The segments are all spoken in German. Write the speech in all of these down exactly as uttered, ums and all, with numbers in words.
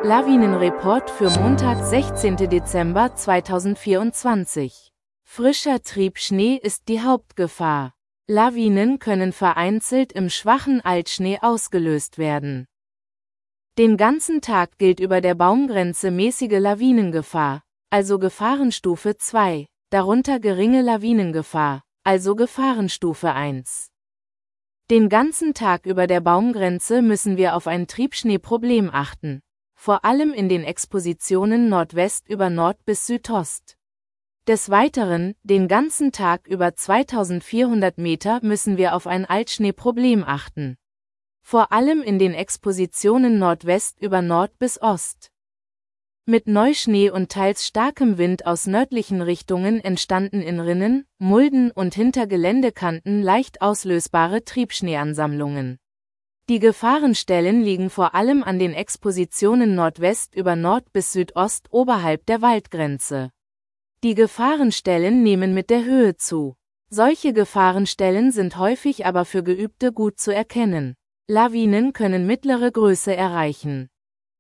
Lawinenreport für Montag, sechzehnten Dezember zweitausendvierundzwanzig. Frischer Triebschnee ist die Hauptgefahr. Lawinen können vereinzelt im schwachen Altschnee ausgelöst werden. Den ganzen Tag gilt über der Baumgrenze mäßige Lawinengefahr, also Gefahrenstufe zwei, darunter geringe Lawinengefahr, also Gefahrenstufe eins. Den ganzen Tag über der Baumgrenze müssen wir auf ein Triebschneeproblem achten, vor allem in den Expositionen Nordwest über Nord bis Südost. Des Weiteren, den ganzen Tag über zweitausendvierhundert Meter müssen wir auf ein Altschneeproblem achten. Vor allem in den Expositionen Nordwest über Nord bis Ost. Mit Neuschnee und teils starkem Wind aus nördlichen Richtungen entstanden in Rinnen, Mulden und hinter Geländekanten leicht auslösbare Triebschneeansammlungen. Die Gefahrenstellen liegen vor allem an den Expositionen Nordwest über Nord bis Südost oberhalb der Waldgrenze. Die Gefahrenstellen nehmen mit der Höhe zu. Solche Gefahrenstellen sind häufig aber für Geübte gut zu erkennen. Lawinen können mittlere Größe erreichen.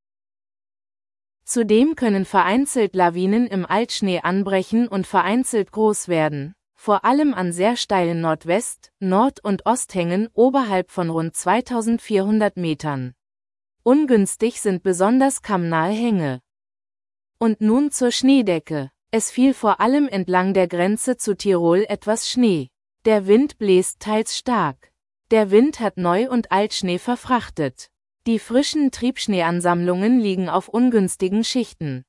Zudem können vereinzelt Lawinen im Altschnee anbrechen und vereinzelt groß werden, vor allem an sehr steilen Nordwest-, Nord- und Osthängen oberhalb von rund zweitausendvierhundert Metern. Ungünstig sind besonders kammnahe Hänge. Und nun zur Schneedecke. Es fiel vor allem entlang der Grenze zu Tirol etwas Schnee. Der Wind bläst teils stark. Der Wind hat Neu- und Altschnee verfrachtet. Die frischen Triebschneeansammlungen liegen auf ungünstigen Schichten.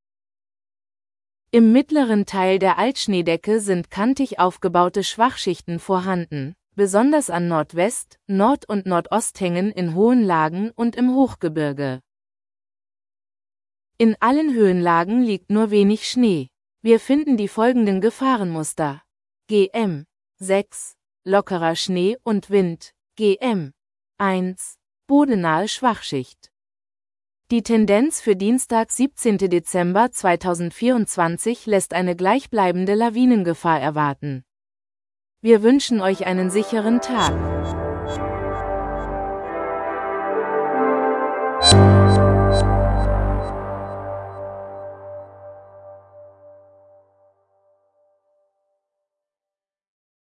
Im mittleren Teil der Altschneedecke sind kantig aufgebaute Schwachschichten vorhanden, besonders an Nordwest-, Nord- und Nordosthängen in hohen Lagen und im Hochgebirge. In allen Höhenlagen liegt nur wenig Schnee. Wir finden die folgenden Gefahrenmuster. G M sechs, lockerer Schnee und Wind, G M eins, bodennahe Schwachschicht. Die Tendenz für Dienstag, siebzehnten Dezember zweitausendvierundzwanzig lässt eine gleichbleibende Lawinengefahr erwarten. Wir wünschen euch einen sicheren Tag.